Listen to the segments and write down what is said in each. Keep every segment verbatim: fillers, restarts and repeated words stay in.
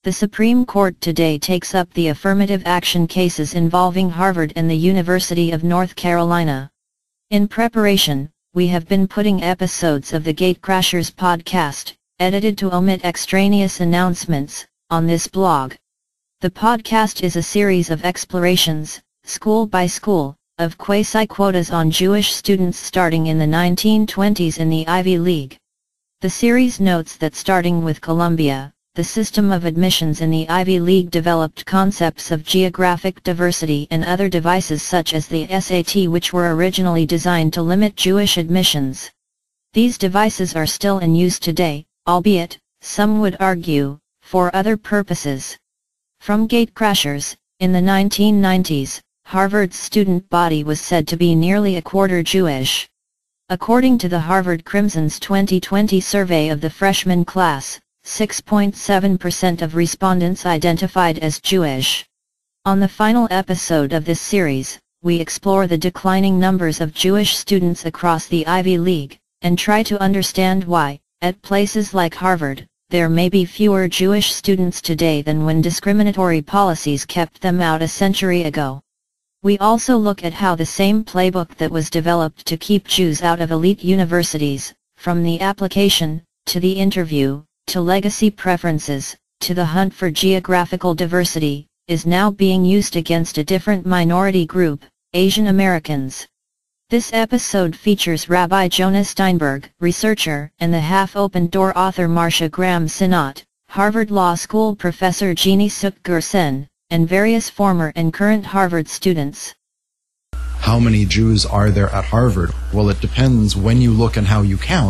The Supreme Court today takes up the affirmative action cases involving Harvard and the University of North Carolina. In preparation, we have been putting episodes of the Gatecrashers podcast, edited to omit extraneous announcements, on this blog. The podcast is a series of explorations, school by school, of quasi-quotas on Jewish students starting in the nineteen twenties in the Ivy League. The series notes that starting with Columbia, the system of admissions in the Ivy League developed concepts of geographic diversity and other devices such as the S A T, which were originally designed to limit Jewish admissions. These devices are still in use today, albeit, some would argue, for other purposes. From Gatecrashers, in the nineteen nineties, Harvard's student body was said to be nearly a quarter Jewish. According to the Harvard Crimson's twenty twenty survey of the freshman class, six point seven percent of respondents identified as Jewish. On the final episode of this series, we explore the declining numbers of Jewish students across the Ivy League, and try to understand why, at places like Harvard, there may be fewer Jewish students today than when discriminatory policies kept them out a century ago. We also look at how the same playbook that was developed to keep Jews out of elite universities, from the application, to the interview, to legacy preferences, to the hunt for geographical diversity, is now being used against a different minority group, Asian Americans. This episode features Rabbi Jonah Steinberg, researcher, and the Half-Open Door author Marcia Graham Sinnott, Harvard Law School professor Jeannie Suk-Gersen, and various former and current Harvard students. How many Jews are there at Harvard? Well, it depends when you look and how you count.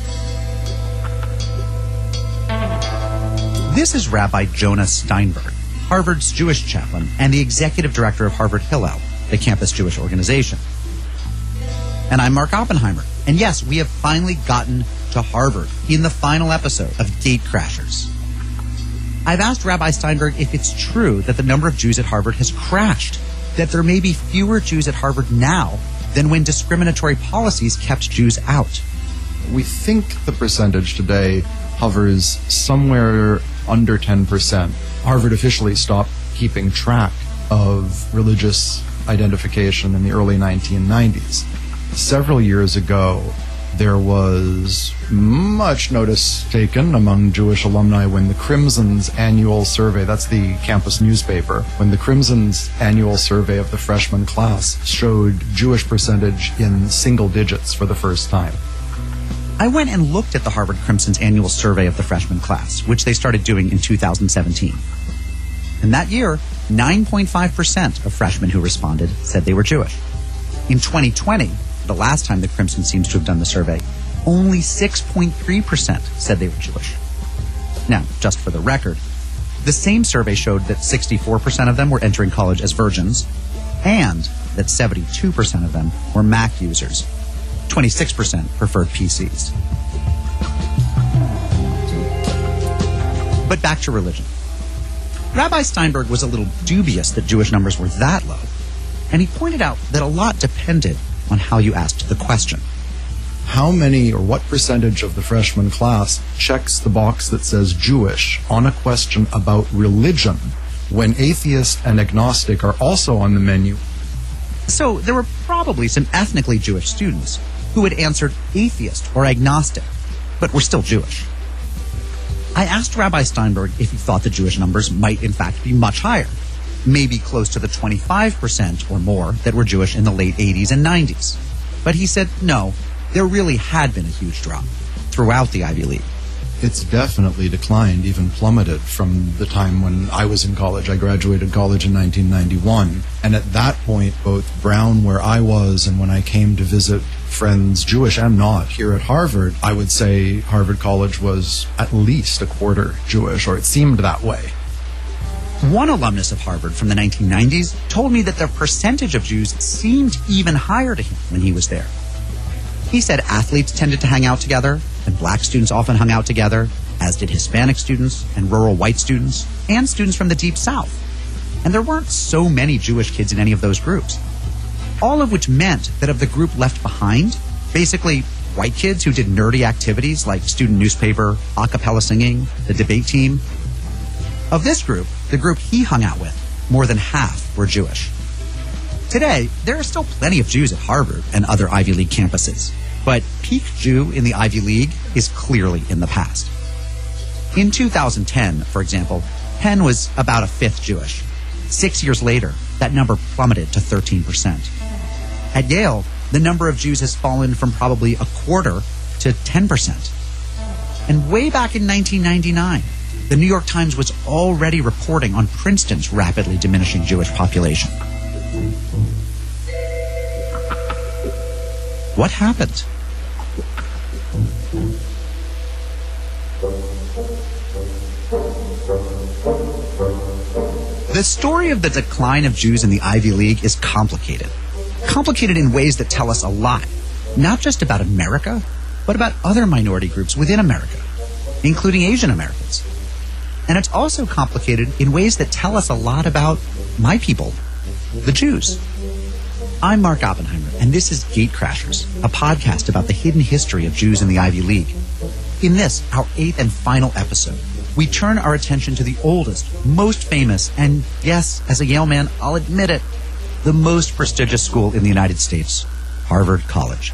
This is Rabbi Jonah Steinberg, Harvard's Jewish chaplain and the executive director of Harvard Hillel, the campus Jewish organization. And I'm Mark Oppenheimer. And yes, we have finally gotten to Harvard in the final episode of Gatecrashers. I've asked Rabbi Steinberg if it's true that the number of Jews at Harvard has crashed, that there may be fewer Jews at Harvard now than when discriminatory policies kept Jews out. We think the percentage today hovers somewhere under ten percent. Harvard officially stopped keeping track of religious identification in the early nineteen nineties. Several years ago, there was much notice taken among Jewish alumni when the Crimson's annual survey, that's the campus newspaper, when the Crimson's annual survey of the freshman class showed Jewish percentage in single digits for the first time. I went and looked at the Harvard Crimson's annual survey of the freshman class, which they started doing in two thousand seventeen. And that year, nine point five percent of freshmen who responded said they were Jewish. In twenty twenty, the last time the Crimson seems to have done the survey, only six point three percent said they were Jewish. Now, just for the record, the same survey showed that sixty-four percent of them were entering college as virgins, and that seventy-two percent of them were Mac users. twenty-six percent preferred P Cs. But back to religion. Rabbi Steinberg was a little dubious that Jewish numbers were that low, and he pointed out that a lot depended on how you asked the question. How many or what percentage of the freshman class checks the box that says Jewish on a question about religion when atheist and agnostic are also on the menu? So there were probably some ethnically Jewish students who had answered atheist or agnostic, but were still Jewish. I asked Rabbi Steinberg if he thought the Jewish numbers might in fact be much higher, maybe close to the twenty-five percent or more that were Jewish in the late eighties and nineties. But he said no, there really had been a huge drop throughout the Ivy League. It's definitely declined, even plummeted from the time when I was in college. I graduated college in nineteen ninety-one. And at that point, both Brown, where I was, and when I came to visit friends, Jewish and not, here at Harvard, I would say Harvard College was at least a quarter Jewish, or it seemed that way. One alumnus of Harvard from the nineteen nineties told me that the percentage of Jews seemed even higher to him when he was there. He said athletes tended to hang out together, and black students often hung out together, as did Hispanic students and rural white students, and students from the Deep South. And there weren't so many Jewish kids in any of those groups. All of which meant that of the group left behind, basically white kids who did nerdy activities like student newspaper, a cappella singing, the debate team, Of this group, the group he hung out with, more than half were Jewish. Today, there are still plenty of Jews at Harvard and other Ivy League campuses, but peak Jew in the Ivy League is clearly in the past. In two thousand ten, for example, Penn was about a fifth Jewish. Six years later, that number plummeted to thirteen percent. At Yale, the number of Jews has fallen from probably a quarter to ten percent. And way back in nineteen ninety-nine, the New York Times was already reporting on Princeton's rapidly diminishing Jewish population. What happened? The story of the decline of Jews in the Ivy League is complicated. Complicated in ways that tell us a lot, not just about America, but about other minority groups within America, including Asian Americans. And it's also complicated in ways that tell us a lot about my people, the Jews. I'm Mark Oppenheimer, and this is Gatecrashers, a podcast about the hidden history of Jews in the Ivy League. In this, our eighth and final episode, we turn our attention to the oldest, most famous, and yes, as a Yale man, I'll admit it, the most prestigious school in the United States, Harvard College.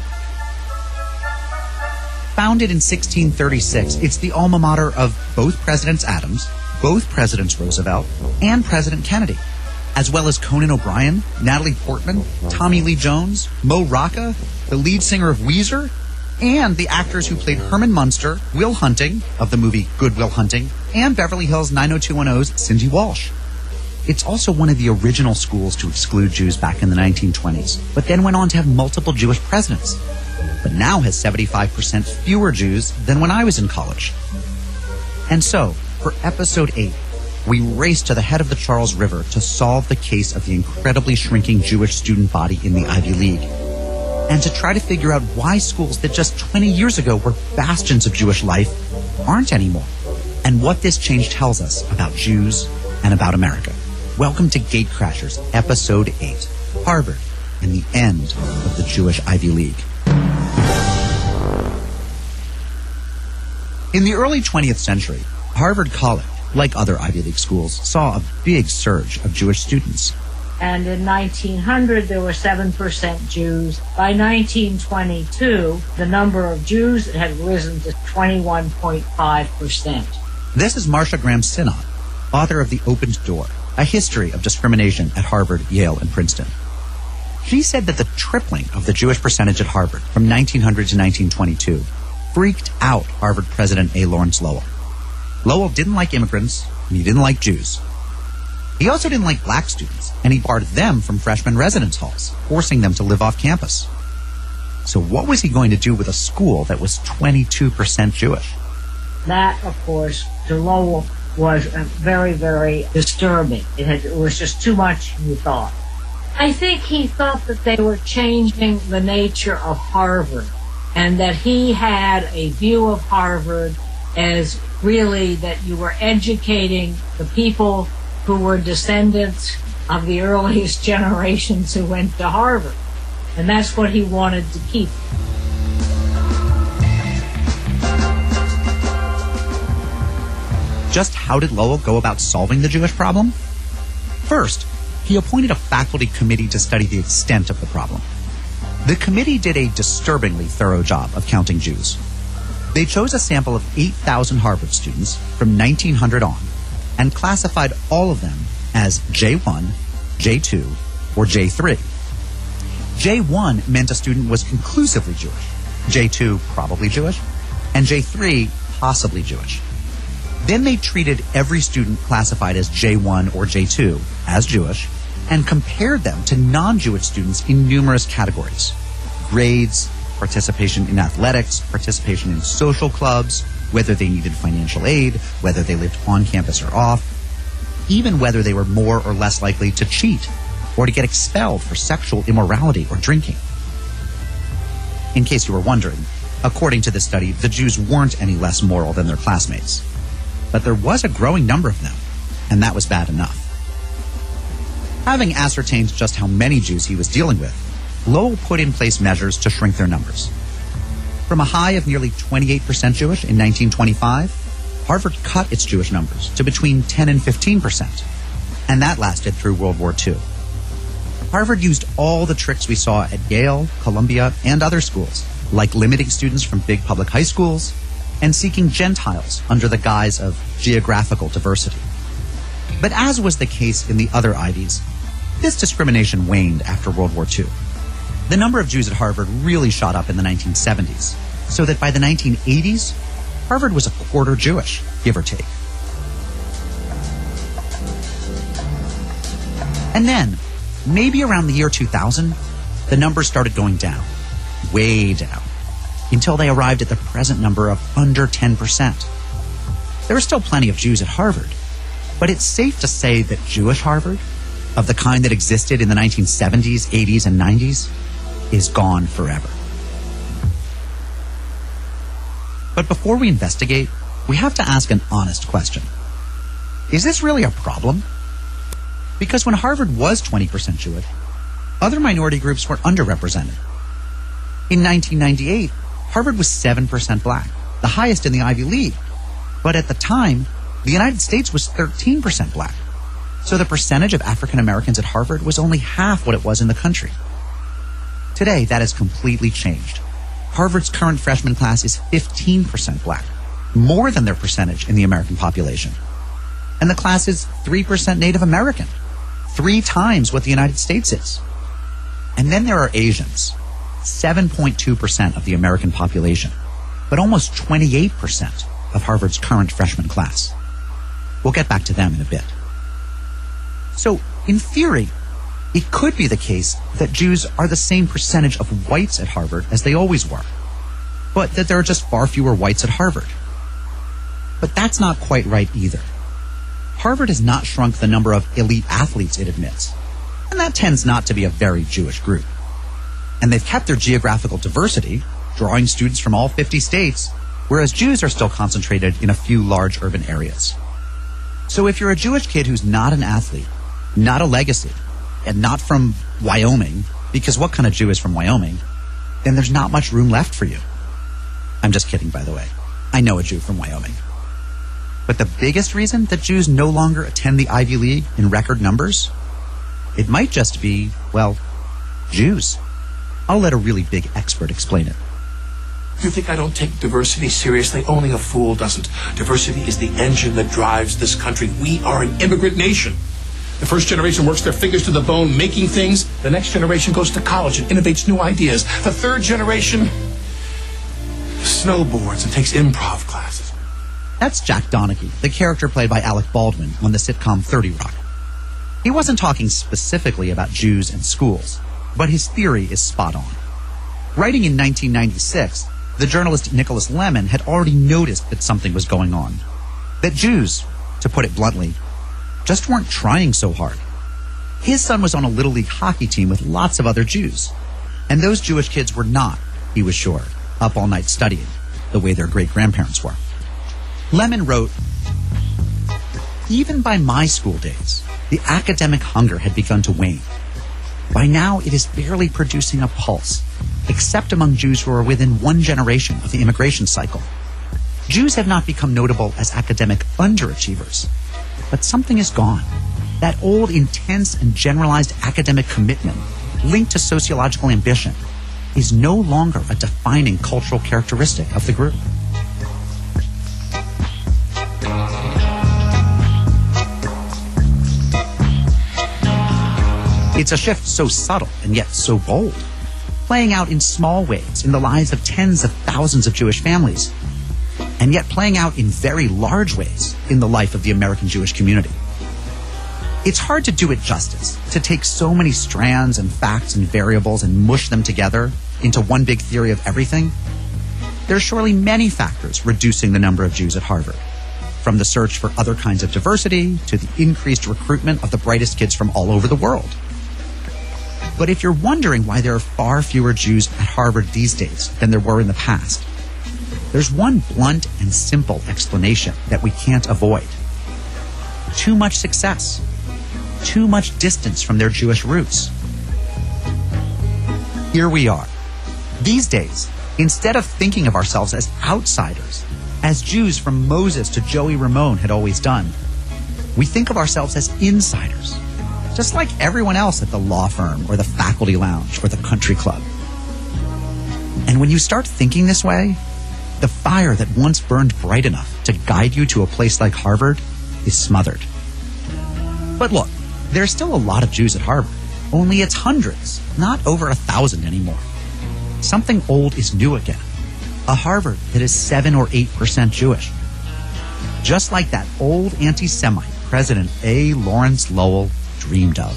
Founded in sixteen thirty-six, it's the alma mater of both Presidents Adams, both Presidents Roosevelt, and President Kennedy, as well as Conan O'Brien, Natalie Portman, Tommy Lee Jones, Mo Rocca, the lead singer of Weezer, and the actors who played Herman Munster, Will Hunting, of the movie Good Will Hunting, and Beverly Hills nine oh two one oh's Cindy Walsh. It's also one of the original schools to exclude Jews back in the nineteen twenties, but then went on to have multiple Jewish presidents, but now has seventy-five percent fewer Jews than when I was in college. And so, for episode eight, we race to the head of the Charles River to solve the case of the incredibly shrinking Jewish student body in the Ivy League, and to try to figure out why schools that just twenty years ago were bastions of Jewish life aren't anymore, and what this change tells us about Jews and about America. Welcome to Gatecrashers, episode eight, Harvard and the End of the Jewish Ivy League. In the early twentieth century, Harvard College, like other Ivy League schools, saw a big surge of Jewish students. And in nineteen hundred, there were seven percent Jews. By nineteen twenty-two, the number of Jews had risen to twenty-one point five percent. This is Marcia Graham Sinnott, author of The Opened Door, a history of discrimination at Harvard, Yale, and Princeton. She said that the tripling of the Jewish percentage at Harvard from nineteen hundred to nineteen twenty-two freaked out Harvard President A. Lawrence Lowell. Lowell didn't like immigrants, and he didn't like Jews. He also didn't like black students, and he barred them from freshman residence halls, forcing them to live off campus. So what was he going to do with a school that was twenty-two percent Jewish? That, of course, to Lowell was very, very disturbing. It, had, it was just too much, he thought. I think he thought that they were changing the nature of Harvard, and that he had a view of Harvard as really that you were educating the people who were descendants of the earliest generations who went to Harvard. And that's what he wanted to keep. Just how did Lowell go about solving the Jewish problem? First, he appointed a faculty committee to study the extent of the problem. The committee did a disturbingly thorough job of counting Jews. They chose a sample of eight thousand Harvard students from nineteen hundred on and classified all of them as J one, J two, or J three. J one meant a student was conclusively Jewish, J two probably Jewish, and J three possibly Jewish. Then they treated every student classified as J one or J two as Jewish and compared them to non-Jewish students in numerous categories: grades, participation in athletics, participation in social clubs, whether they needed financial aid, whether they lived on campus or off, even whether they were more or less likely to cheat or to get expelled for sexual immorality or drinking. In case you were wondering, according to this study, the Jews weren't any less moral than their classmates. But there was a growing number of them, and that was bad enough. Having ascertained just how many Jews he was dealing with, Lowell put in place measures to shrink their numbers. From a high of nearly twenty-eight percent Jewish in nineteen twenty-five, Harvard cut its Jewish numbers to between ten and fifteen percent, and that lasted through World War Two. Harvard used all the tricks we saw at Yale, Columbia, and other schools, like limiting students from big public high schools and seeking Gentiles under the guise of geographical diversity. But as was the case in the other Ivies, this discrimination waned after World War Two. The number of Jews at Harvard really shot up in the nineteen seventies, so that by the nineteen eighties, Harvard was a quarter Jewish, give or take. And then, maybe around the year two thousand, the numbers started going down, way down, until they arrived at the present number of under ten percent. There are still plenty of Jews at Harvard, but it's safe to say that Jewish Harvard, of the kind that existed in the nineteen seventies, eighties, and nineties, is gone forever. But before we investigate, we have to ask an honest question. Is this really a problem? Because when Harvard was twenty percent Jewish, other minority groups were underrepresented. In nineteen ninety-eight, Harvard was seven percent black, the highest in the Ivy League. But at the time, the United States was thirteen percent black. So the percentage of African Americans at Harvard was only half what it was in the country. Today, that has completely changed. Harvard's current freshman class is fifteen percent black, more than their percentage in the American population. And the class is three percent Native American, three times what the United States is. And then there are Asians, seven point two percent of the American population, but almost twenty-eight percent of Harvard's current freshman class. We'll get back to them in a bit. So, in theory, it could be the case that Jews are the same percentage of whites at Harvard as they always were, but that there are just far fewer whites at Harvard. But that's not quite right either. Harvard has not shrunk the number of elite athletes it admits, and that tends not to be a very Jewish group. And they've kept their geographical diversity, drawing students from all fifty states, whereas Jews are still concentrated in a few large urban areas. So if you're a Jewish kid who's not an athlete, not a legacy, and not from Wyoming, because what kind of Jew is from Wyoming, then there's not much room left for you. I'm just kidding, by the way. I know a Jew from Wyoming. But the biggest reason that Jews no longer attend the Ivy League in record numbers, it might just be, well, Jews. I'll let a really big expert explain it. You think I don't take diversity seriously? Only a fool doesn't. Diversity is the engine that drives this country. We are an immigrant nation. The first generation works their fingers to the bone making things. The next generation goes to college and innovates new ideas. The third generation snowboards and takes improv classes. That's Jack Donaghy, the character played by Alec Baldwin on the sitcom thirty Rock. He wasn't talking specifically about Jews and schools, but his theory is spot on. Writing in nineteen ninety-six, the journalist Nicholas Lemon had already noticed that something was going on. That Jews, to put it bluntly, just weren't trying so hard. His son was on a Little League hockey team with lots of other Jews, and those Jewish kids were not, he was sure, up all night studying, the way their great-grandparents were. Lemon wrote, "Even by my school days, the academic hunger had begun to wane. By now, it is barely producing a pulse, except among Jews who are within one generation of the immigration cycle. Jews have not become notable as academic underachievers, but something is gone. That old, intense, and generalized academic commitment linked to sociological ambition is no longer a defining cultural characteristic of the group." It's a shift so subtle and yet so bold, playing out in small ways in the lives of tens of thousands of Jewish families, and yet playing out in very large ways in the life of the American Jewish community. It's hard to do it justice, to take so many strands and facts and variables and mush them together into one big theory of everything. There are surely many factors reducing the number of Jews at Harvard, from the search for other kinds of diversity to the increased recruitment of the brightest kids from all over the world. But if you're wondering why there are far fewer Jews at Harvard these days than there were in the past, there's one blunt and simple explanation that we can't avoid. Too much success. Too much distance from their Jewish roots. Here we are. These days, instead of thinking of ourselves as outsiders, as Jews from Moses to Joey Ramone had always done. We think of ourselves as insiders, just like everyone else at the law firm or the faculty lounge or the country club. And when you start thinking this way, the fire that once burned bright enough to guide you to a place like Harvard is smothered. But look, there's still a lot of Jews at Harvard, only it's hundreds, not over a thousand anymore. Something old is new again. A Harvard that is seven or eight percent Jewish. Just like that old anti-Semite President A. Lawrence Lowell dreamed of.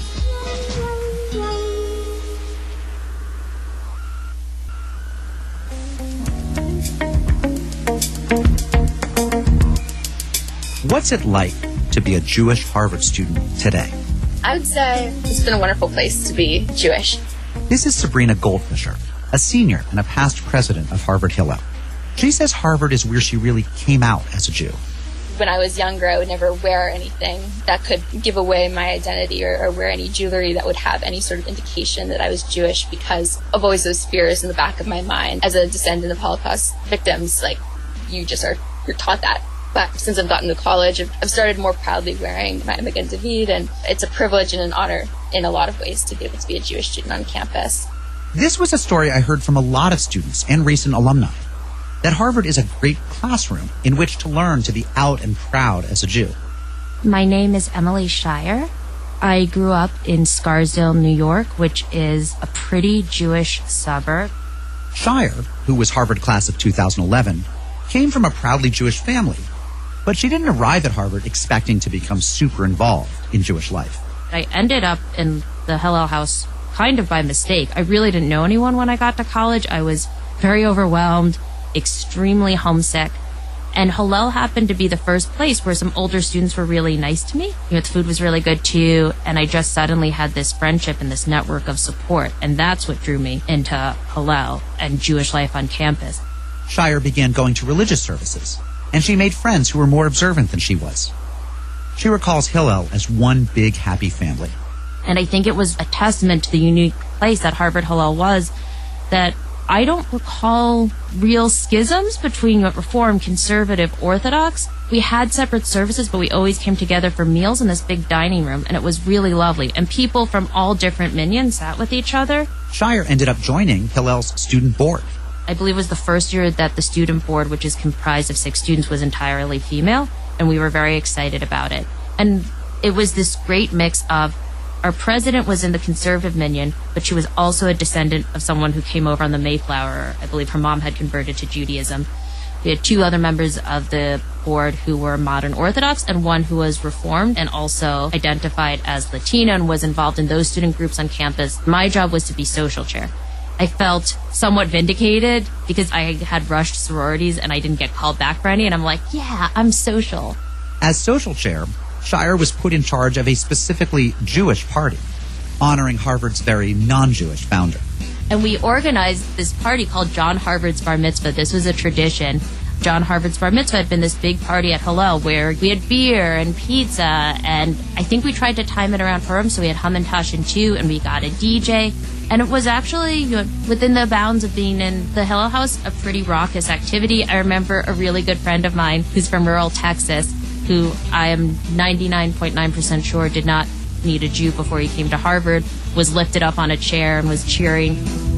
What's it like to be a Jewish Harvard student today? I would say it's been a wonderful place to be Jewish. This is Sabrina Goldfischer, a senior and a past president of Harvard Hillel. She says Harvard is where she really came out as a Jew. When I was younger, I would never wear anything that could give away my identity or, or wear any jewelry that would have any sort of indication that I was Jewish because of always those fears in the back of my mind. As a descendant of Holocaust victims, like, you just are, you're taught that. But since I've gotten to college, I've, I've started more proudly wearing my Magen David, and it's a privilege and an honor in a lot of ways to be able to be a Jewish student on campus. This was a story I heard from a lot of students and recent alumni, that Harvard is a great classroom in which to learn to be out and proud as a Jew. My name is Emily Shire. I grew up in Scarsdale, New York, which is a pretty Jewish suburb. Shire, who was Harvard class of two thousand eleven, came from a proudly Jewish family, but she didn't arrive at Harvard expecting to become super involved in Jewish life. I ended up in the Hillel House kind of by mistake. I really didn't know anyone when I got to college. I was very overwhelmed, extremely homesick, and Hillel happened to be the first place where some older students were really nice to me. You know, the food was really good too, and I just suddenly had this friendship and this network of support, and that's what drew me into Hillel and Jewish life on campus. Shire began going to religious services, and she made friends who were more observant than she was. She recalls Hillel as one big happy family. And I think it was a testament to the unique place that Harvard Hillel was, that I don't recall real schisms between Reform, Conservative, Orthodox. We had separate services, but we always came together for meals in this big dining room, and it was really lovely. And people from all different minions sat with each other. Shire ended up joining Hillel's student board. I believe it was the first year that the student board, which is comprised of six students, was entirely female, and we were very excited about it. And it was this great mix of our president was in the conservative minion, but she was also a descendant of someone who came over on the Mayflower. I believe her mom had converted to Judaism. We had two other members of the board who were modern Orthodox and one who was Reformed and also identified as Latino and was involved in those student groups on campus. My job was to be social chair. I felt somewhat vindicated because I had rushed sororities and I didn't get called back for any, and I'm like, yeah, I'm social. As social chair, Shire was put in charge of a specifically Jewish party, honoring Harvard's very non-Jewish founder. And we organized this party called John Harvard's Bar Mitzvah. This was a tradition. John Harvard's Bar Mitzvah had been this big party at Hillel where we had beer and pizza, and I think we tried to time it around Purim, so we had Hamantashen too, and we got a D J. And it was actually, you know, within the bounds of being in the Hillel House, a pretty raucous activity. I remember a really good friend of mine who's from rural Texas, who I am ninety-nine point nine percent sure did not meet a Jew before he came to Harvard, was lifted up on a chair and was cheering.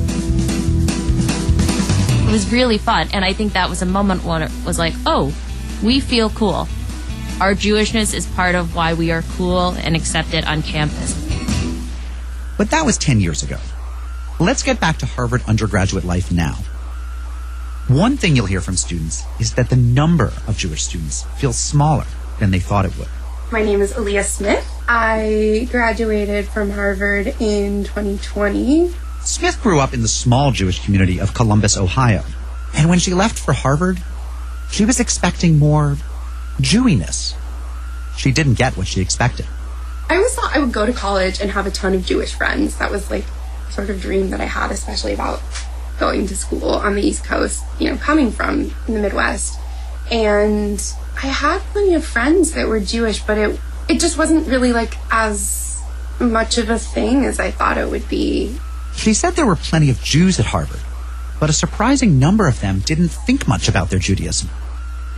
It was really fun, and I think that was a moment when it was like, oh, we feel cool. Our Jewishness is part of why we are cool and accepted on campus. But that was ten years ago. Let's get back to Harvard undergraduate life now. One thing you'll hear from students is that the number of Jewish students feels smaller than they thought it would. My name is Aaliyah Smith. I graduated from Harvard in twenty twenty. Smith grew up in the small Jewish community of Columbus, Ohio. And when she left for Harvard, she was expecting more Jewiness. She didn't get what she expected. I always thought I would go to college and have a ton of Jewish friends. That was like a sort of dream that I had, especially about going to school on the East Coast, you know, coming from the Midwest. And I had plenty of friends that were Jewish, but it it just wasn't really like as much of a thing as I thought it would be. She said there were plenty of Jews at Harvard, but a surprising number of them didn't think much about their Judaism.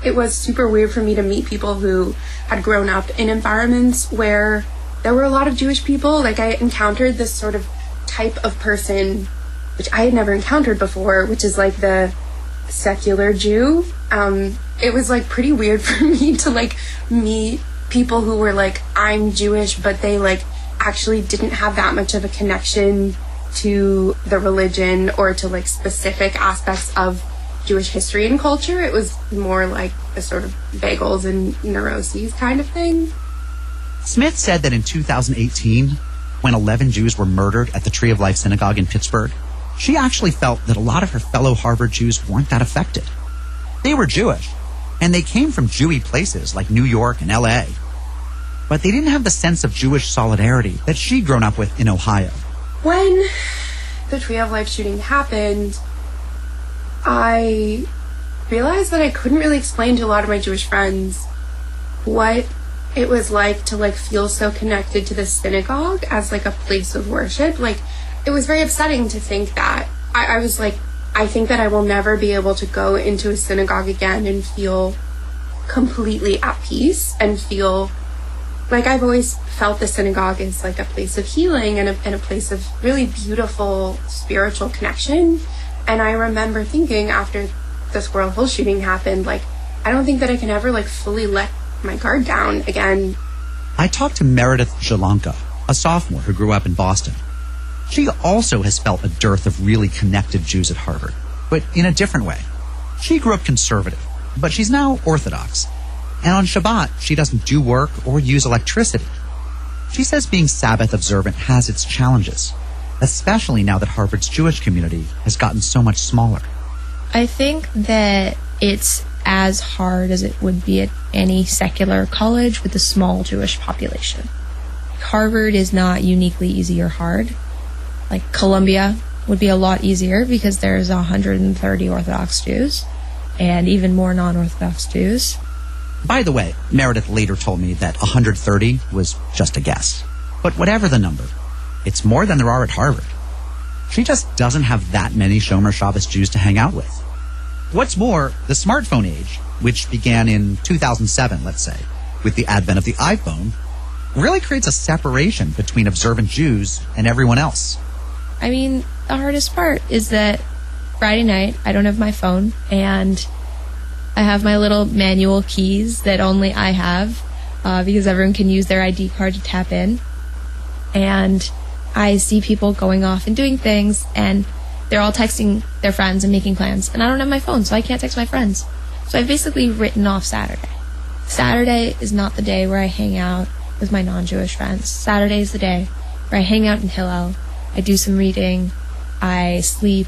it was super weird for me to meet people who had grown up in environments where there were a lot of Jewish people. Like, I encountered this sort of type of person, which I had never encountered before, which is like the secular Jew. Um, it was like pretty weird for me to like meet people who were like, I'm Jewish, but they like actually didn't have that much of a connection to the religion or to like specific aspects of Jewish history and culture. It was more like a sort of bagels and neuroses kind of thing. Smith said that in two thousand eighteen, when eleven Jews were murdered at the Tree of Life Synagogue in Pittsburgh, she actually felt that a lot of her fellow Harvard Jews weren't that affected. They were Jewish, and they came from Jewy places like New York and L A, but they didn't have the sense of Jewish solidarity that she'd grown up with in Ohio. When the Tree of Life shooting happened, I realized that I couldn't really explain to a lot of my Jewish friends what it was like to like feel so connected to the synagogue as like a place of worship. Like, it was very upsetting to think that. I, I was like, I think that I will never be able to go into a synagogue again and feel completely at peace and feel like I've always felt the synagogue is like a place of healing and a, and a place of really beautiful spiritual connection. And I remember thinking after the Squirrel Hill shooting happened, like, I don't think that I can ever like fully let my guard down again. I talked to Meredith Jalanka, a sophomore who grew up in Boston. She also has felt a dearth of really connected Jews at Harvard, but in a different way. She grew up conservative, but she's now Orthodox. And on Shabbat, she doesn't do work or use electricity. She says being Sabbath observant has its challenges, especially now that Harvard's Jewish community has gotten so much smaller. I think that it's as hard as it would be at any secular college with a small Jewish population. Harvard is not uniquely easy or hard. Like Columbia would be a lot easier because there's one hundred thirty Orthodox Jews and even more non-Orthodox Jews. By the way, Meredith later told me that one hundred thirty was just a guess. But whatever the number, it's more than there are at Harvard. She just doesn't have that many Shomer Shabbos Jews to hang out with. What's more, the smartphone age, which began in two thousand seven, let's say, with the advent of the iPhone, really creates a separation between observant Jews and everyone else. I mean, the hardest part is that Friday night, I don't have my phone, and I have my little manual keys that only I have, uh, because everyone can use their I D card to tap in. And I see people going off and doing things, and they're all texting their friends and making plans, and I don't have my phone, so I can't text my friends. So I've basically written off Saturday. Saturday is not the day where I hang out with my non-Jewish friends. Saturday is the day where I hang out in Hillel, I do some reading, I sleep.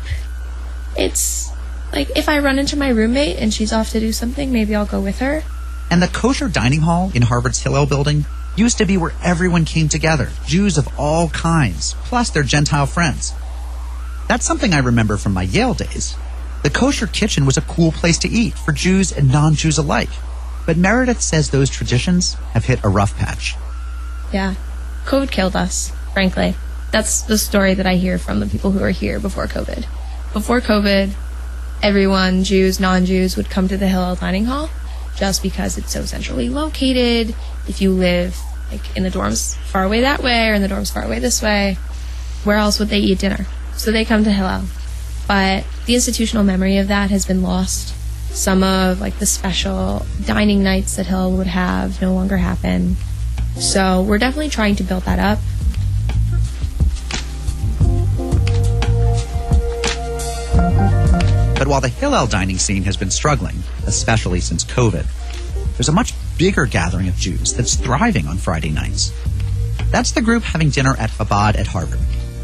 It's like, if I run into my roommate and she's off to do something, maybe I'll go with her. And the kosher dining hall in Harvard's Hillel building used to be where everyone came together, Jews of all kinds, plus their Gentile friends. That's something I remember from my Yale days. The kosher kitchen was a cool place to eat for Jews and non-Jews alike. But Meredith says those traditions have hit a rough patch. Yeah. COVID killed us, frankly. That's the story that I hear from the people who were here before COVID. Before COVID, everyone, Jews, non-Jews, would come to the Hillel Dining Hall just because it's so centrally located. If you live like in the dorms far away that way or in the dorms far away this way, where else would they eat dinner? So they come to Hillel. But the institutional memory of that has been lost. Some of like the special dining nights that Hillel would have no longer happen. So we're definitely trying to build that up. But while the Hillel dining scene has been struggling, especially since COVID, there's a much bigger gathering of Jews that's thriving on Friday nights. That's the group having dinner at Chabad at Harvard.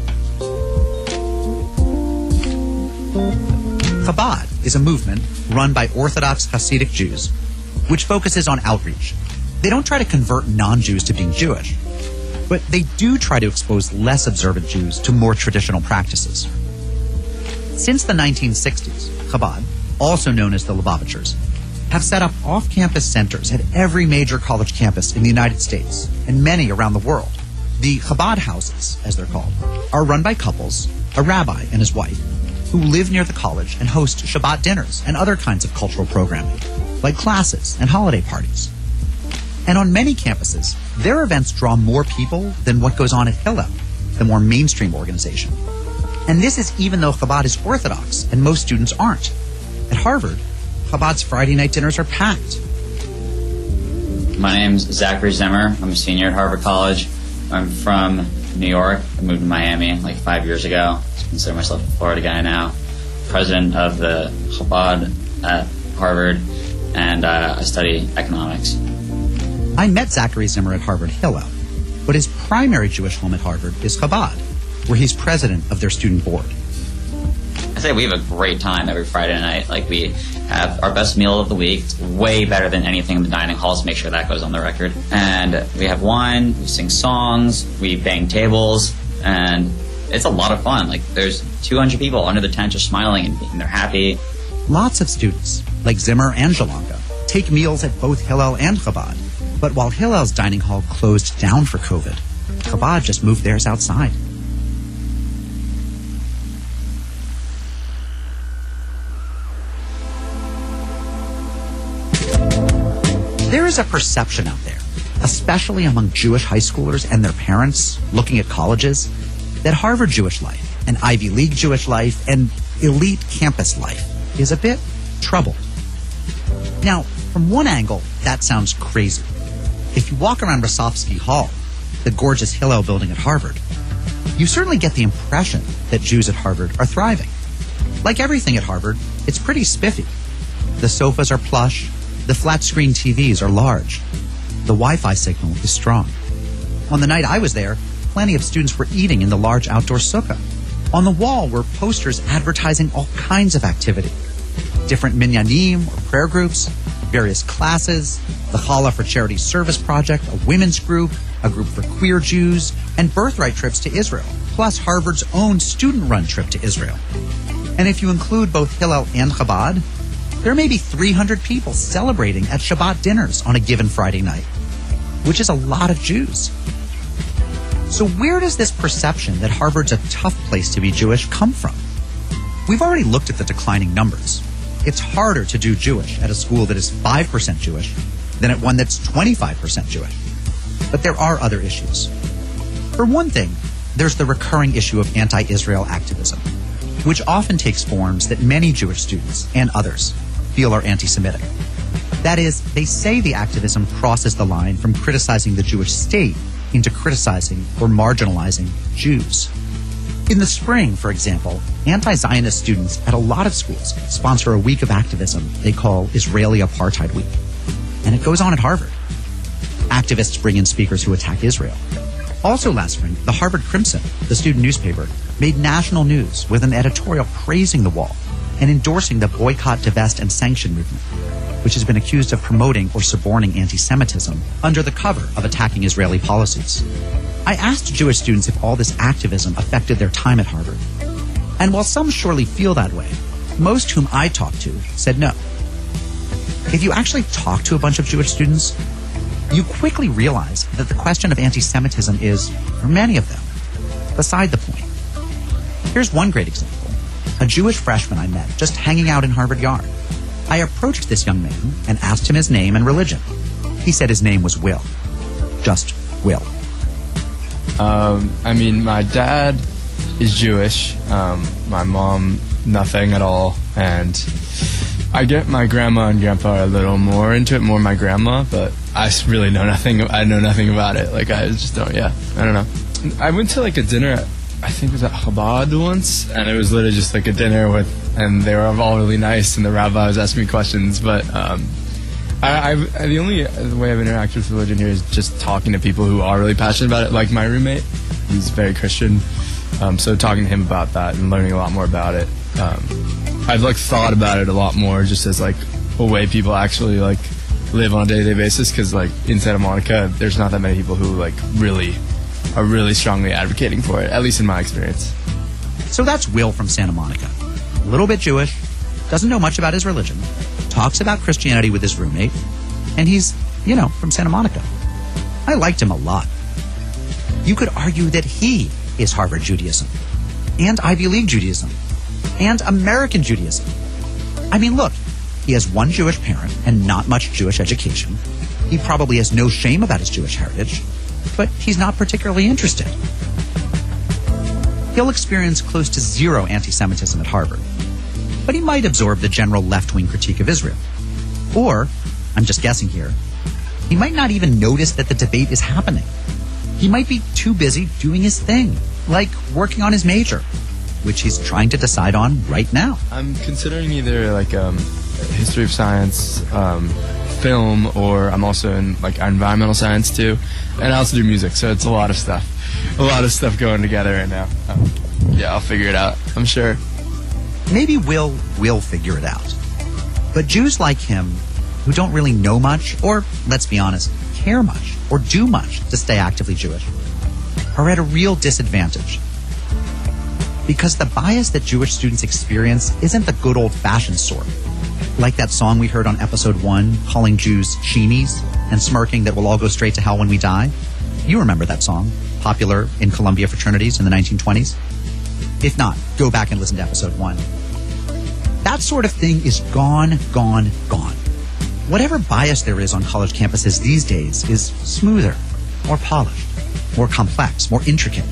Chabad is a movement run by Orthodox Hasidic Jews, which focuses on outreach. They don't try to convert non-Jews to being Jewish, but they do try to expose less observant Jews to more traditional practices. Since the nineteen sixties, Chabad, also known as the Lubavitchers, have set up off-campus centers at every major college campus in the United States and many around the world. The Chabad houses, as they're called, are run by couples, a rabbi and his wife, who live near the college and host Shabbat dinners and other kinds of cultural programming. like classes and holiday parties. And on many campuses, their events draw more people than what goes on at Hillel, the more mainstream organization. And this is even though Chabad is Orthodox and most students aren't. At Harvard, Chabad's Friday night dinners are packed. My name's Zachary Zimmer. I'm a senior at Harvard College. I'm from New York. I moved to Miami like five years ago. I consider myself a Florida guy now. President of the Chabad at Harvard, and uh, I study economics. I met Zachary Zimmer at Harvard Hillel, but his primary Jewish home at Harvard is Chabad, where he's president of their student board. I say we have a great time every Friday night. Like, we have our best meal of the week. It's way better than anything in the dining halls. Make sure that goes on the record. And we have wine, we sing songs, we bang tables, and it's a lot of fun. Like, there's two hundred people under the tent just smiling and, and they're happy. Lots of students, like Zimmer and Jalanka, take meals at both Hillel and Chabad. But while Hillel's dining hall closed down for COVID, Chabad just moved theirs outside. There is a perception out there, especially among Jewish high schoolers and their parents looking at colleges, that Harvard Jewish life and Ivy League Jewish life and elite campus life is a bit troubled. Now, from one angle, that sounds crazy. If you walk around Rosofsky Hall, the gorgeous Hillel building at Harvard, you certainly get the impression that Jews at Harvard are thriving. Like everything at Harvard, it's pretty spiffy. The sofas are plush, the flat-screen T Vs are large, the Wi-Fi signal is strong. On the night I was there, plenty of students were eating in the large outdoor sukkah. On the wall were posters advertising all kinds of activity. Different minyanim or prayer groups, various classes, the Challah for Charity Service Project, a women's group, a group for queer Jews, and birthright trips to Israel, plus Harvard's own student-run trip to Israel. And if you include both Hillel and Chabad, there may be three hundred people celebrating at Shabbat dinners on a given Friday night, which is a lot of Jews. So where does this perception that Harvard's a tough place to be Jewish come from? We've already looked at the declining numbers. It's harder to do Jewish at a school that is five percent Jewish than at one that's twenty-five percent Jewish. But there are other issues. For one thing, there's the recurring issue of anti-Israel activism, which often takes forms that many Jewish students and others feel are anti-Semitic. That is, they say the activism crosses the line from criticizing the Jewish state into criticizing or marginalizing Jews. In the spring, for example, anti-Zionist students at a lot of schools sponsor a week of activism they call Israeli Apartheid Week. And it goes on at Harvard. Activists bring in speakers who attack Israel. Also last spring, the Harvard Crimson, the student newspaper, made national news with an editorial praising the wall and endorsing the boycott, divest, and sanction movement, which has been accused of promoting or suborning anti-Semitism under the cover of attacking Israeli policies. I asked Jewish students if all this activism affected their time at Harvard. And while some surely feel that way, most whom I talked to said no. If you actually talk to a bunch of Jewish students, you quickly realize that the question of anti-Semitism is, for many of them, beside the point. Here's one great example. A Jewish freshman I met just hanging out in Harvard Yard. I approached this young man and asked him his name and religion. He said his name was Will. Just Will. Um, I mean, my dad is Jewish. Um, my mom, nothing at all. And I get my grandma and grandpa a little more into it, more my grandma, but I really know nothing. I know nothing about it. Like, I just don't, yeah, I don't know. I went to like a dinner at, I think it was at Chabad once, and it was literally just like a dinner with, and they were all really nice, and the rabbi was asking me questions, but um, I, I, the only way I've interacted with religion here is just talking to people who are really passionate about it, like my roommate. He's very Christian, um, so talking to him about that and learning a lot more about it. Um, I've like thought about it a lot more, just as like a way people actually like live on a day-to-day basis, because like in Santa Monica, there's not that many people who like really are really strongly advocating for it, at least in my experience. So that's Will from Santa Monica. A little bit Jewish, doesn't know much about his religion, talks about Christianity with his roommate, and he's, you know, from Santa Monica. I liked him a lot. You could argue that he is Harvard Judaism, and Ivy League Judaism, and American Judaism. I mean, look, He has one Jewish parent and not much Jewish education. He probably has no shame about his Jewish heritage, but he's not particularly interested. He'll experience close to zero anti-Semitism at Harvard, but he might absorb the general left-wing critique of Israel. Or, I'm just guessing here, he might not even notice that the debate is happening. He might be too busy doing his thing, like working on his major, which he's trying to decide on right now. I'm considering either like um, history of science, um, film, or I'm also in like environmental science too, and I also do music, so it's a lot of stuff. A lot of stuff going together right now. Um, yeah, I'll figure it out, I'm sure. Maybe Will will figure it out. But Jews like him, who don't really know much, or, let's be honest, care much, or do much to stay actively Jewish, are at a real disadvantage. Because the bias that Jewish students experience isn't the good old-fashioned sort. Like that song we heard on episode one, calling Jews sheenies and smirking that we'll all go straight to hell when we die. You remember that song, popular in Columbia fraternities in the nineteen twenties? If not, go back and listen to episode one. That sort of thing is gone, gone, gone. Whatever bias there is on college campuses these days is smoother, more polished, more complex, more intricate.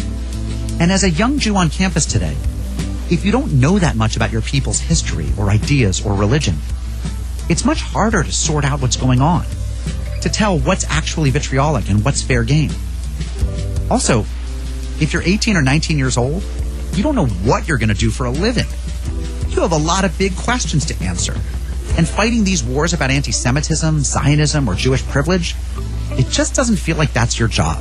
And as a young Jew on campus today, if you don't know that much about your people's history or ideas or religion, it's much harder to sort out what's going on, to tell what's actually vitriolic and what's fair game. Also, if you're eighteen or nineteen years old, you don't know what you're going to do for a living. You have a lot of big questions to answer. And fighting these wars about anti-Semitism, Zionism, or Jewish privilege, it just doesn't feel like that's your job.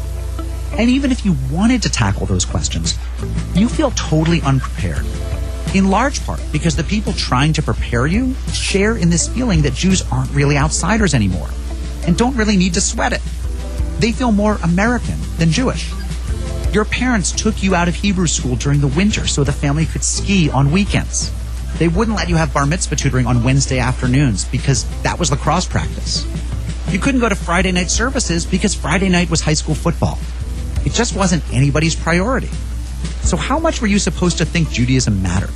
And even if you wanted to tackle those questions, you feel totally unprepared. In large part because the people trying to prepare you share in this feeling that Jews aren't really outsiders anymore and don't really need to sweat it. They feel more American than Jewish. Your parents took you out of Hebrew school during the winter so the family could ski on weekends. They wouldn't let you have bar mitzvah tutoring on Wednesday afternoons because that was lacrosse practice. You couldn't go to Friday night services because Friday night was high school football. It just wasn't anybody's priority. So how much were you supposed to think Judaism mattered?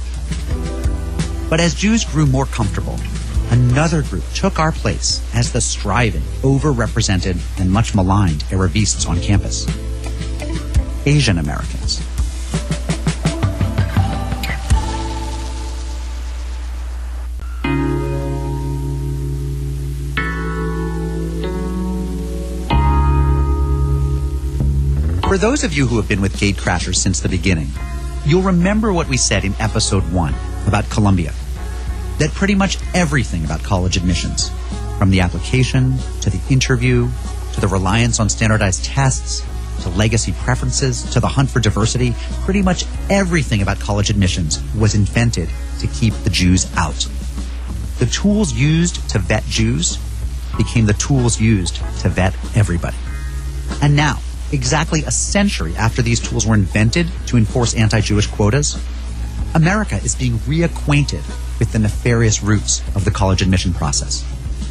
But as Jews grew more comfortable, another group took our place as the striving, overrepresented, and much maligned Arabists on campus. Asian Americans. For those of you who have been with Gatecrashers since the beginning, you'll remember what we said in episode one about Columbia. That pretty much everything about college admissions, from the application to the interview, to the reliance on standardized tests, to legacy preferences, to the hunt for diversity, pretty much everything about college admissions was invented to keep the Jews out. The tools used to vet Jews became the tools used to vet everybody. And now, exactly a century after these tools were invented to enforce anti-Jewish quotas, America is being reacquainted with the nefarious roots of the college admission process.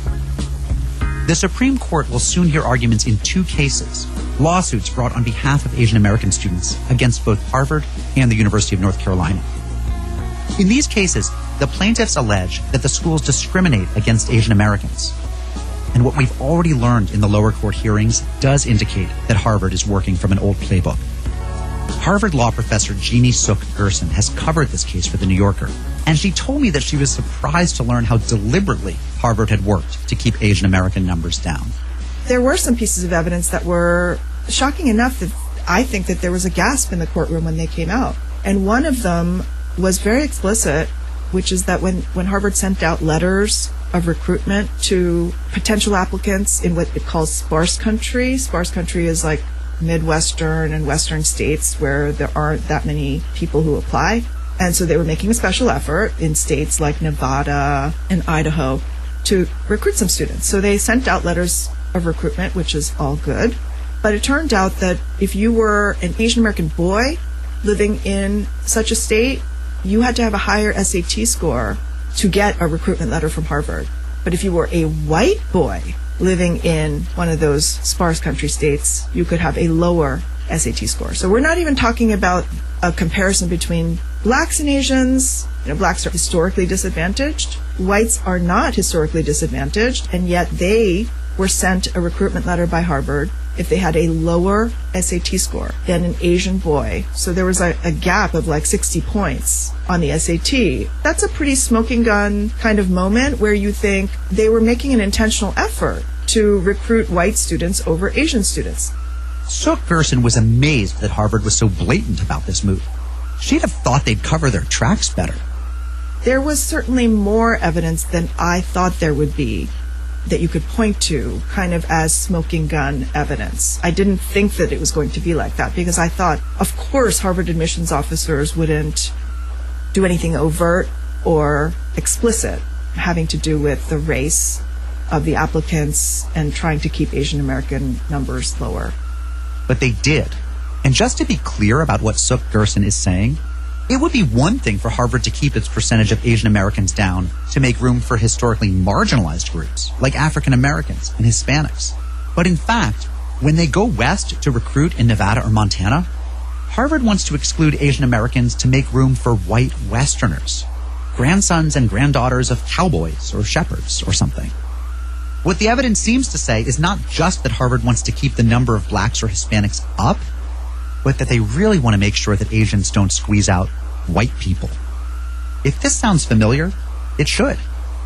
The Supreme Court will soon hear arguments in two cases, lawsuits brought on behalf of Asian American students against both Harvard and the University of North Carolina. In these cases, the plaintiffs allege that the schools discriminate against Asian Americans. And what we've already learned in the lower court hearings does indicate that Harvard is working from an old playbook. Harvard law professor Jeannie Suk Gerson has covered this case for The New Yorker, and she told me that she was surprised to learn how deliberately Harvard had worked to keep Asian American numbers down. There were some pieces of evidence that were shocking enough that I think that there was a gasp in the courtroom when they came out. And one of them was very explicit, which is that when, when Harvard sent out letters of recruitment to potential applicants in what it calls sparse country. Sparse country is like Midwestern and Western states where there aren't that many people who apply. And so they were making a special effort in states like Nevada and Idaho to recruit some students. So they sent out letters of recruitment, which is all good. But it turned out that if you were an Asian American boy living in such a state, you had to have a higher S A T score to get a recruitment letter from Harvard. But if you were a white boy living in one of those sparse country states, you could have a lower S A T score. So we're not even talking about a comparison between blacks and Asians, you know, blacks are historically disadvantaged. Whites are not historically disadvantaged, and yet they were sent a recruitment letter by Harvard if they had a lower S A T score than an Asian boy. So there was a, a gap of like sixty points on the S A T. That's a pretty smoking gun kind of moment where you think they were making an intentional effort to recruit white students over Asian students. Sook Gerson was amazed that Harvard was so blatant about this move. She'd have thought they'd cover their tracks better. There was certainly more evidence than I thought there would be that you could point to kind of as smoking gun evidence. I didn't think that it was going to be like that because I thought, of course, Harvard admissions officers wouldn't do anything overt or explicit having to do with the race of the applicants and trying to keep Asian American numbers lower. But they did. And just to be clear about what Sook Gerson is saying, it would be one thing for Harvard to keep its percentage of Asian Americans down to make room for historically marginalized groups like African Americans and Hispanics. But in fact, when they go west to recruit in Nevada or Montana, Harvard wants to exclude Asian Americans to make room for white Westerners, grandsons and granddaughters of cowboys or shepherds or something. What the evidence seems to say is not just that Harvard wants to keep the number of blacks or Hispanics up, but that they really want to make sure that Asians don't squeeze out white people. If this sounds familiar, it should.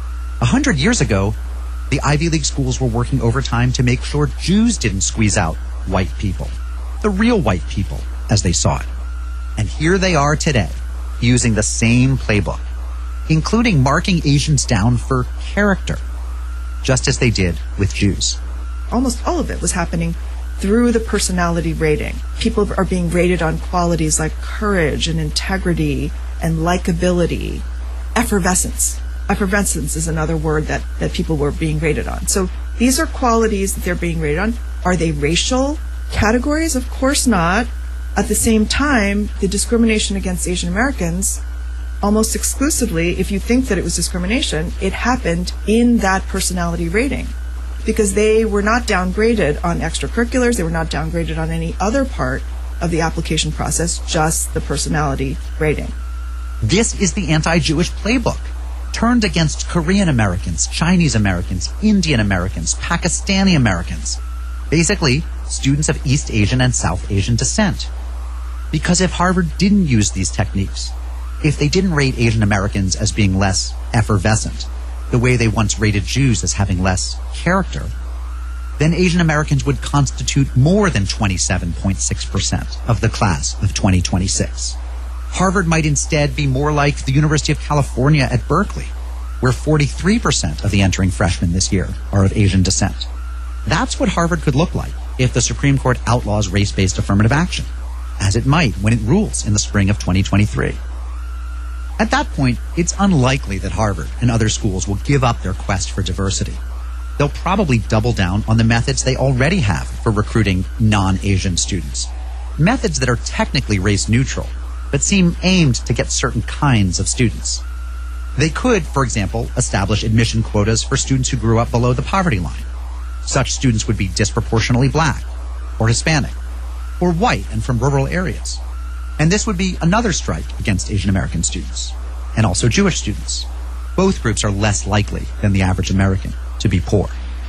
A hundred years ago, the Ivy League schools were working overtime to make sure Jews didn't squeeze out white people, the real white people, as they saw it. And here they are today, using the same playbook, including marking Asians down for character, just as they did with Jews. Almost all of it was happening through the personality rating. People are being rated on qualities like courage and integrity and likability. Effervescence. Effervescence is another word that, that people were being rated on. So these are qualities that they're being rated on. Are they racial categories? Of course not. At the same time, the discrimination against Asian Americans, almost exclusively, if you think that it was discrimination, it happened in that personality rating. Because they were not downgraded on extracurriculars, they were not downgraded on any other part of the application process, just the personality rating. This is the anti-Jewish playbook, turned against Korean Americans, Chinese Americans, Indian Americans, Pakistani Americans. Basically, students of East Asian and South Asian descent. Because if Harvard didn't use these techniques, if they didn't rate Asian Americans as being less effervescent, the way they once rated Jews as having less character, then Asian Americans would constitute more than twenty-seven point six percent of the class of twenty twenty-six. Harvard might instead be more like the University of California at Berkeley, where forty-three percent of the entering freshmen this year are of Asian descent. That's what Harvard could look like if the Supreme Court outlaws race-based affirmative action, as it might when it rules in the spring of twenty twenty-three. At that point, it's unlikely that Harvard and other schools will give up their quest for diversity. They'll probably double down on the methods they already have for recruiting non-Asian students. Methods that are technically race-neutral, but seem aimed to get certain kinds of students. They could, for example, establish admission quotas for students who grew up below the poverty line. Such students would be disproportionately black, or Hispanic, or white and from rural areas. And this would be another strike against Asian American students, and also Jewish students. Both groups are less likely than the average American to be poor.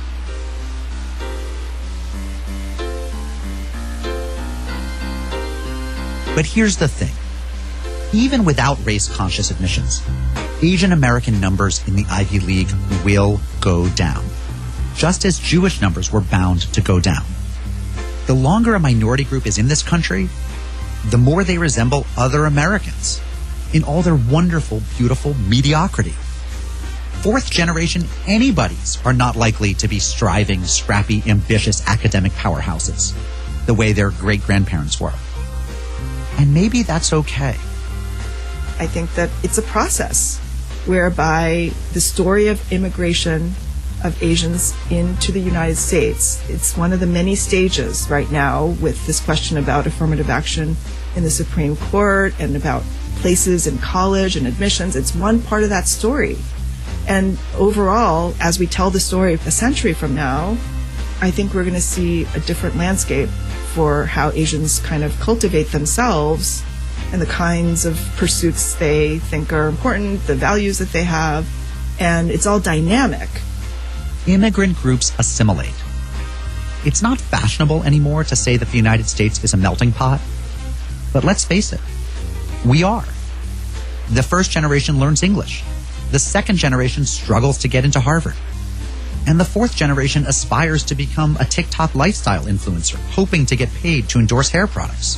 But here's the thing. Even without race-conscious admissions, Asian American numbers in the Ivy League will go down, just as Jewish numbers were bound to go down. The longer a minority group is in this country, the more they resemble other Americans in all their wonderful, beautiful mediocrity. Fourth generation anybodies are not likely to be striving, scrappy, ambitious academic powerhouses the way their great-grandparents were. And maybe that's okay. I think that it's a process whereby the story of immigration of Asians into the United States, it's one of the many stages right now with this question about affirmative action in the Supreme Court and about places in college and admissions. It's one part of that story. And overall, as we tell the story a century from now, I think we're going to see a different landscape for how Asians kind of cultivate themselves and the kinds of pursuits they think are important, the values that they have, and it's all dynamic. Immigrant groups assimilate. It's not fashionable anymore to say that the United States is a melting pot, but let's face it, we are. The first generation learns English. The second generation struggles to get into Harvard. And the fourth generation aspires to become a TikTok lifestyle influencer, hoping to get paid to endorse hair products.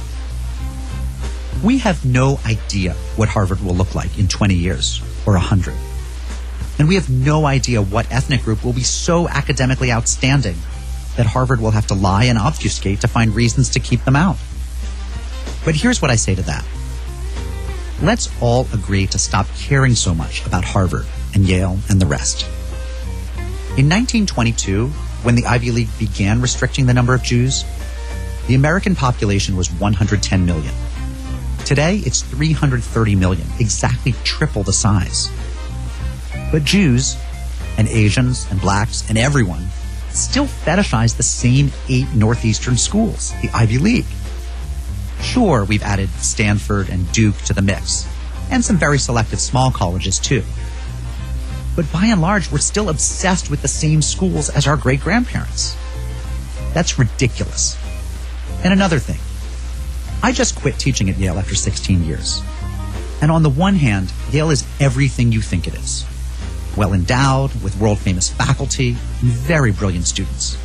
We have no idea what Harvard will look like in twenty years or one hundred. And we have no idea what ethnic group will be so academically outstanding that Harvard will have to lie and obfuscate to find reasons to keep them out. But here's what I say to that. Let's all agree to stop caring so much about Harvard and Yale and the rest. In nineteen twenty-two, when the Ivy League began restricting the number of Jews, the American population was one hundred ten million. Today, it's three hundred thirty million, exactly triple the size. But Jews, and Asians, and blacks, and everyone still fetishize the same eight Northeastern schools, the Ivy League. Sure, we've added Stanford and Duke to the mix, and some very selective small colleges too. But by and large, we're still obsessed with the same schools as our great-grandparents. That's ridiculous. And another thing, I just quit teaching at Yale after sixteen years. And on the one hand, Yale is everything you think it is. Well endowed, with world-famous faculty, and very brilliant students.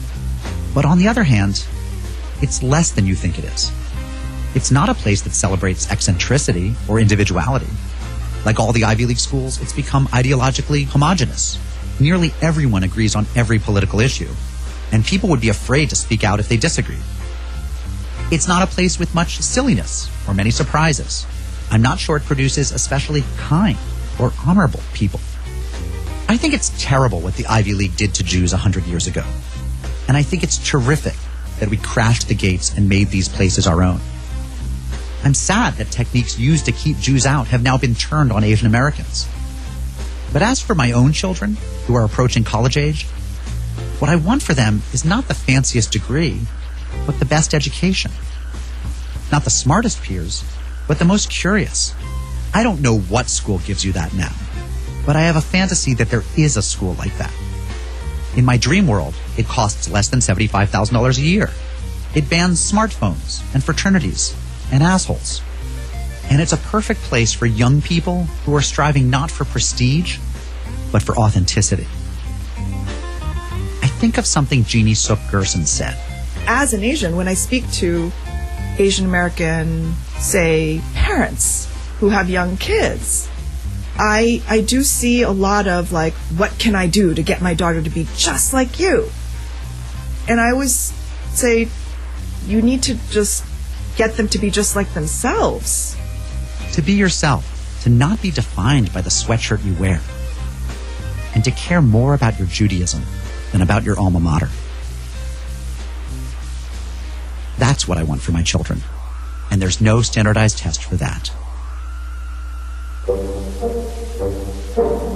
But on the other hand, it's less than you think it is. It's not a place that celebrates eccentricity or individuality. Like all the Ivy League schools, it's become ideologically homogenous. Nearly everyone agrees on every political issue, and people would be afraid to speak out if they disagreed. It's not a place with much silliness or many surprises. I'm not sure it produces especially kind or honorable people. I think it's terrible what the Ivy League did to Jews a hundred years ago. And I think it's terrific that we crashed the gates and made these places our own. I'm sad that techniques used to keep Jews out have now been turned on Asian Americans. But as for my own children, who are approaching college age, what I want for them is not the fanciest degree, but the best education. Not the smartest peers, but the most curious. I don't know what school gives you that now, but I have a fantasy that there is a school like that. In my dream world, it costs less than seventy-five thousand dollars a year. It bans smartphones and fraternities and assholes. And it's a perfect place for young people who are striving not for prestige, but for authenticity. I think of something Jeannie Suk Gerson said. As an Asian, when I speak to Asian American, say, parents who have young kids, I I do see a lot of like, what can I do to get my daughter to be just like you? And I always say, you need to just get them to be just like themselves. To be yourself, to not be defined by the sweatshirt you wear, and to care more about your Judaism than about your alma mater. That's what I want for my children, and there's no standardized test for that.